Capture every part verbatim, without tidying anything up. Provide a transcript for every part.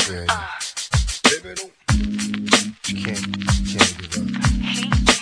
Yeah, yeah. Baby, don't. You can't, you can't give up.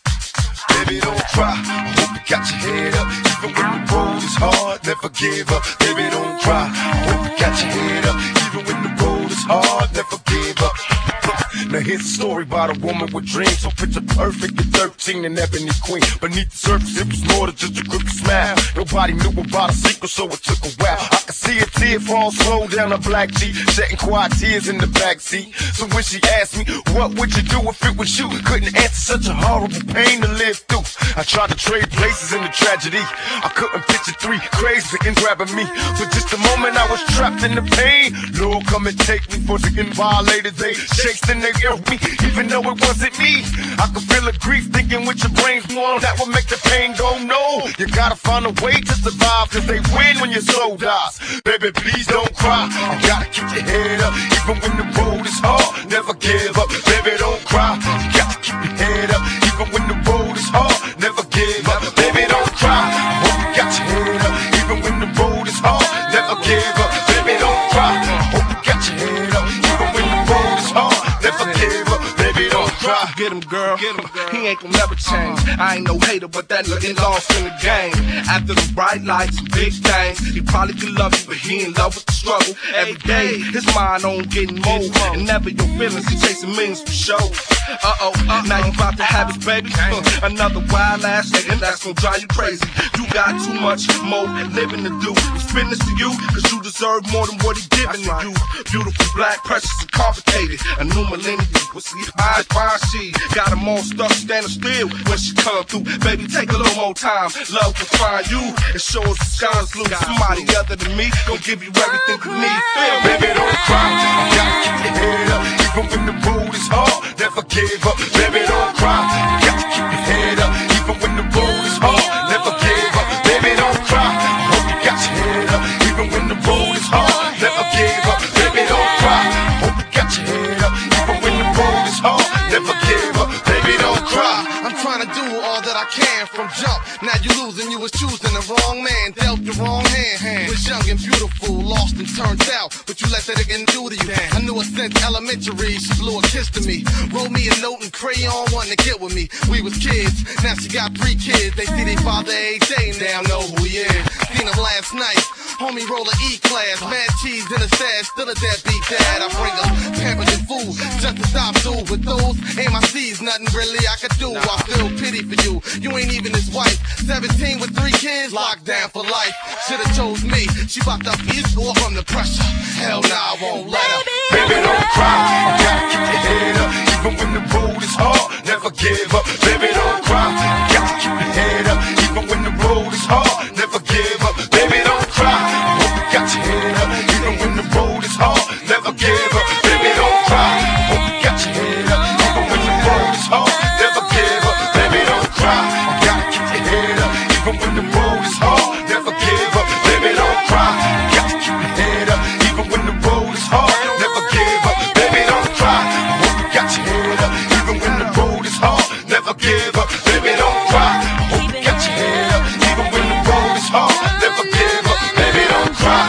Baby, don't cry. I hope you got your head up. Even when the road is hard, never give up. Baby, don't cry. I hope you got your head up. Even when the road is hard, never give up. Now here's a story about a woman with dreams. So picture perfect at thirteen, an ebony queen. Beneath the surface, it was more than just a crooked smile. Nobody knew about a secret, so it took a while. I could see a tear fall slow down her black cheek, shedding quiet tears in the backseat. So when she asked me, what would you do if it was you? Couldn't answer such a horrible pain to live through. I tried to trade places in the tragedy. I couldn't picture three crazy and grabbing me. For just a moment I was trapped in the pain. Lord, come and take me for getting violated. They chased and they killed me, even though it wasn't me. I could feel the grief thinking with your brains warm, that would make the pain go no. You gotta find a way to survive, cause they win when your soul dies. Baby, please don't cry. You gotta keep your head up, even when the road is hard. Never give up. Baby, don't cry. You got to keep your head up, even when the road is hard. Never give up. Baby, don't cry. I hope you got your head up, even when the road is hard. Never give up. Baby, don't cry. I hope you got your head up, even when the road is hard. Never give up. Baby, don't cry. Get him, girl. Get him, girl. He ain't gon' never change. I ain't no hater, but that nigga lost in the game. After the bright lights and big things, he probably could love you, but he in love with the struggle. Every day, his mind on getting more. And never your feelings, he chasing millions for show. Uh-oh, uh, now you about to have his baby. Uh, another wild ass nigga, that's gon' drive you crazy. You got too much more living to do. It's business to you, cause you deserve more than what he giving to you. Beautiful, black, precious, and complicated. A new millennium, pussy, high, fine, she got him all stuck standing still when she come through. Baby, take a little more time. Love will find you and show us the skies blue. Somebody other than me gon' give you everything you need. Feel me? Baby, don't cry. You gotta keep your head up, even when the road is hard. Never give up. Baby, don't cry. You got to keep your head up, even when the road is hard. Never give up. Baby, don't cry. I hope you got your head up, even when the road is hard. Never give up. Baby, don't cry. I hope you got your head up, even when the road is hard. Never give up. Baby, don't cry. I'm trying to do all that I can from jump. Now you losing, you was choosing the wrong man, dealt the wrong hand. hand. Was young and beautiful, lost and turned out, but you let that again do to you. Damn. I knew her since elementary, she blew a kiss to me. Wrote me a note and crayon, wanting to get with me. We was kids, now she got three kids. They see their father every day, now know who he is. Seen him last night, homie roll a E-class, mad cheese in a stash, still a deadbeat dad. I bring her pampered and food, just to stop through. With those ain't my C's, nothing really I could do. I feel pity for you, you ain't even his wife. Seventeen with three kids, locked down for life. Should've chose me, she bopped up his score from the pressure. Hell nah, I won't let her. Baby, don't cry. You gotta keep your head up, even when the road is hard. Never give up. Baby, don't cry. You gotta keep your head up, even when the road is hard. Never give up. Baby, don't cry. I hope you got your head up, even when the road is hard. Never give up. Baby, don't cry. I hope you got your head up, even when the road is hard. Never give up. Baby, don't cry. You gotta keep your head up, even when the road is hard. Never give up. Baby, don't cry. You gotta keep your head up, even when the road is hard. Never give up. Baby, don't cry. I hope you got your head up, even when the road is hard. Never give up. Baby, don't cry. I hope you got your head up, even when the road is hard. Never give up. Baby, don't cry.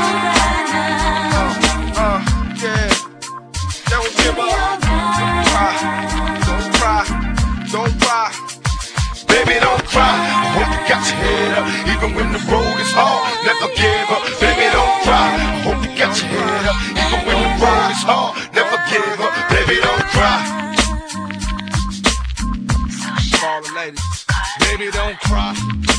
Uh, uh, yeah. Don't give up. Don't cry. Don't cry. Don't cry. Baby, don't cry. I hope you got your head up, even when the road is hard. Never give up. Baby, don't cry. I hope you got your head up, even when the road is hard. Never give up. Baby, don't cry. All the ladies. Baby, don't cry.